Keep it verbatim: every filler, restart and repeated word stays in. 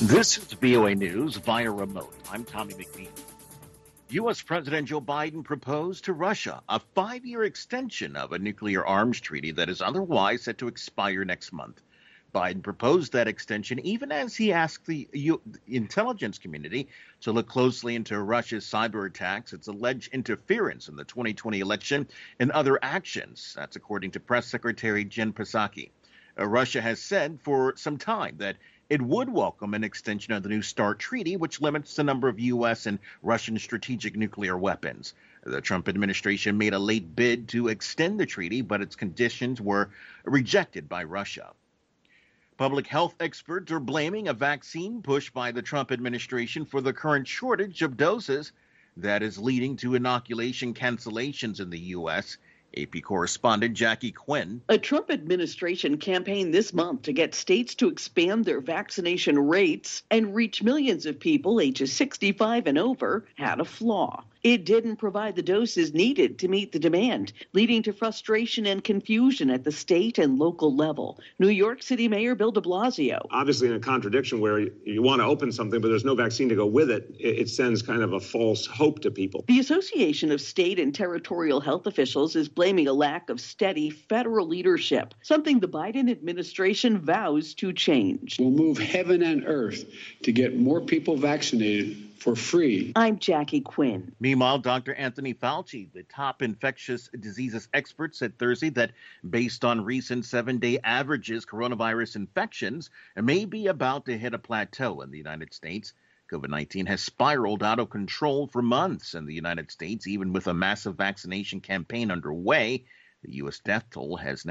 This is V O A News via remote. I'm Tommy McNeil. U S. President Joe Biden proposed to Russia a five-year extension of a nuclear arms treaty that is otherwise set to expire next month. Biden proposed that extension even as he asked the U- intelligence community to look closely into Russia's cyber attacks, its alleged interference in the twenty twenty election, and other actions. That's according to Press Secretary Jen Psaki. Uh, Russia has said for some time that it would welcome an extension of the New START treaty, which limits the number of U S and Russian strategic nuclear weapons. The Trump administration made a late bid to extend the treaty, but its conditions were rejected by Russia. Public health experts are blaming a vaccine push by the Trump administration for the current shortage of doses that is leading to inoculation cancellations in the U S. A P correspondent Jackie Quinn. A Trump administration campaign this month to get states to expand their vaccination rates and reach millions of people ages sixty-five and over had a flaw. It didn't provide the doses needed to meet the demand, leading to frustration and confusion at the state and local level. New York City Mayor Bill de Blasio. Obviously in a contradiction where you want to open something, but there's no vaccine to go with it, it sends kind of a false hope to people. The Association of State and Territorial Health Officials is blaming a lack of steady federal leadership, something the Biden administration vows to change. We'll move heaven and earth to get more people vaccinated for free. I'm Jackie Quinn. Meanwhile, Doctor Anthony Fauci, the top infectious diseases expert, said Thursday that based on recent seven-day averages, coronavirus infections may be about to hit a plateau in the United States. COVID nineteen has spiraled out of control for months in the United States, even with a massive vaccination campaign underway. The U S death toll has